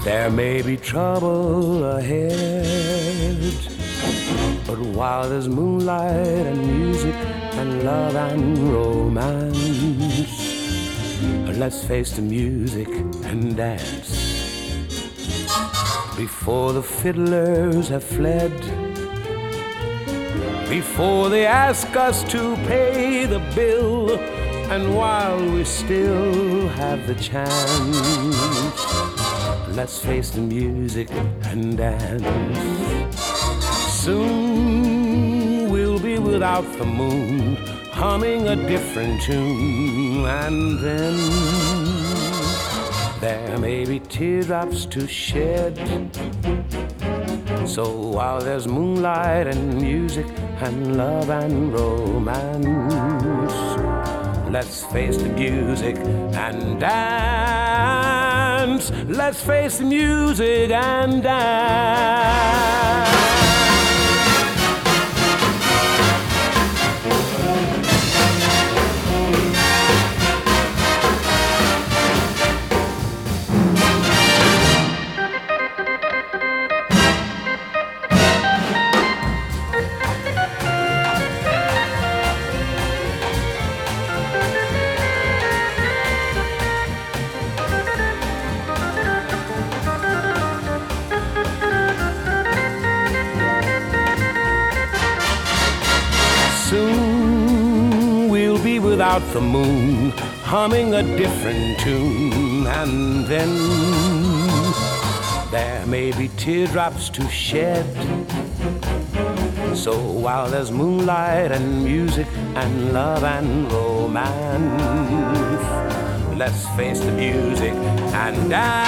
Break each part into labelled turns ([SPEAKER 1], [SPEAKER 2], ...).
[SPEAKER 1] There may be trouble ahead, but while there's moonlight and music and love and romance, let's face the music and dance. Before the fiddlers have fled, before they ask us to pay the bill, and while we still have the chance, let's face the music and dance. Soon we'll be without the moon, humming a different tune, and then there may be teardrops to shed. So while there's moonlight and music and love and romance, let's face the music and dance. Let's face the music and dance. Soon we'll be without the moon, humming a different tune, and then there may be teardrops to shed. So while there's moonlight and music and love and romance, let's face the music and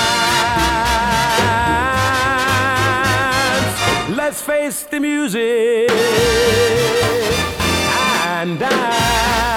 [SPEAKER 1] dance. Let's face the music and dance.